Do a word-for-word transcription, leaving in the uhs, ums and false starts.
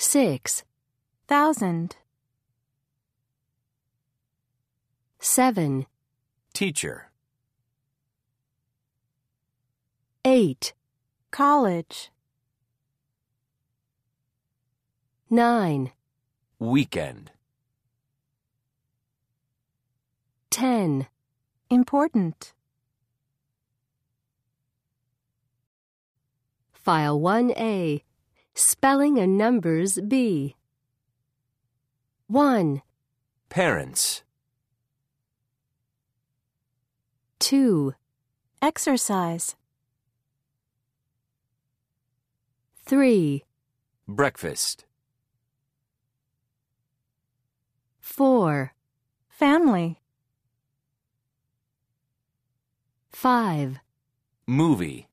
Six. Thousand. Seven. Teacher. Eight. College. Nine. Weekend. Ten. Important. File one A. Spelling and numbers B. One. Parents. Two. Exercise. Three. Breakfast. Four. Family. Five. Movie.